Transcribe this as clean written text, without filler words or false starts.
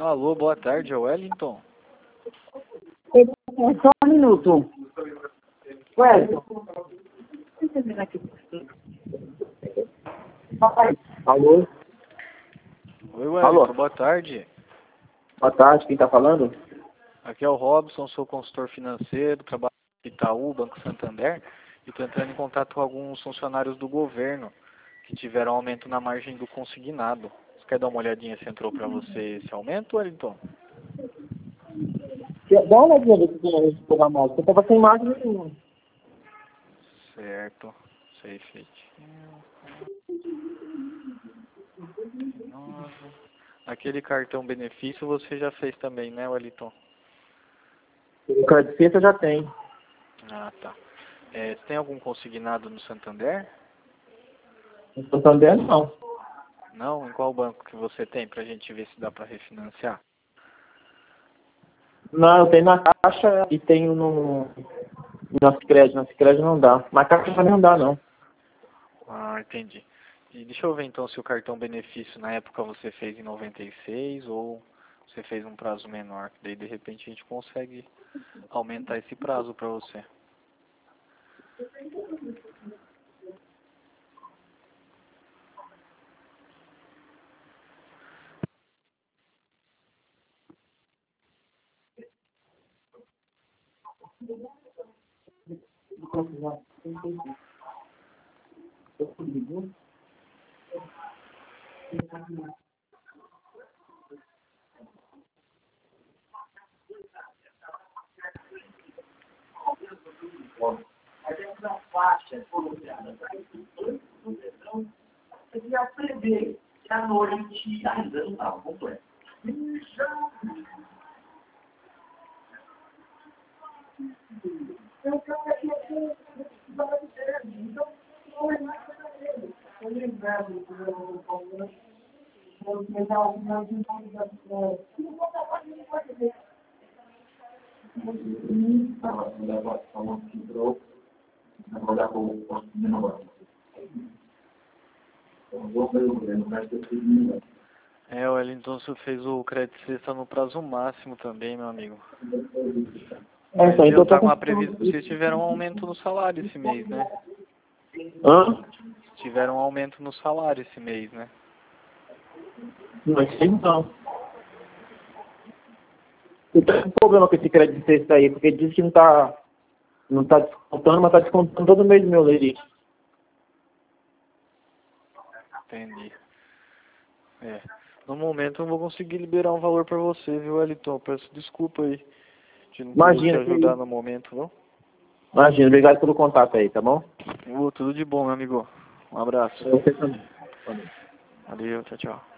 Alô, boa tarde, é o Wellington. Só um minuto. Wellington. Alô? Oi, Wellington, Alô? boa tarde. Boa tarde, quem está falando? Aqui é o Robson, sou consultor financeiro, trabalho no Itaú, Banco Santander, e estou entrando em contato com alguns funcionários do governo que tiveram aumento na margem do consignado. Você quer dar uma olhadinha se entrou para você esse aumento, Wellington? Dá uma olhadinha desse dinheiro de pegar mais. Eu estava sem margem nenhuma. Certo, isso é efetivo. 9. Aquele cartão benefício você já fez também, né, Wellington? O crédito eu já tenho. Ah, tá. Você tem algum consignado no Santander? No Santander, não. Não? Em qual banco que você tem pra gente ver se dá pra refinanciar? Não, eu tenho na Caixa e tenho na Sicredi. Na Sicredi não dá. Na Caixa também não dá, não. Ah, entendi. E deixa eu ver então se o cartão benefício na época você fez em 96 ou você fez um prazo menor. Daí de repente a gente consegue aumentar esse prazo pra você. Wellington, você fez o crédito sexta no prazo máximo também, meu amigo. Mas Então viu, eu tá tô com com... uma previsão. Vocês tiveram um aumento no salário esse mês, né? Hã? Tiveram um aumento no salário esse mês, né? Não sei não. Eu tô com problema com esse crédito sexta aí, porque diz que não tá descontando, mas tá descontando todo mês meu leite. Entendi. No momento eu não vou conseguir liberar um valor pra você, viu, Wellington? Peço desculpa aí de não poder te Imagina, ajudar no momento, viu? imagina, obrigado pelo contato aí, tá bom? Tudo de bom, meu amigo. Um abraço. Você também. Valeu, tchau, tchau.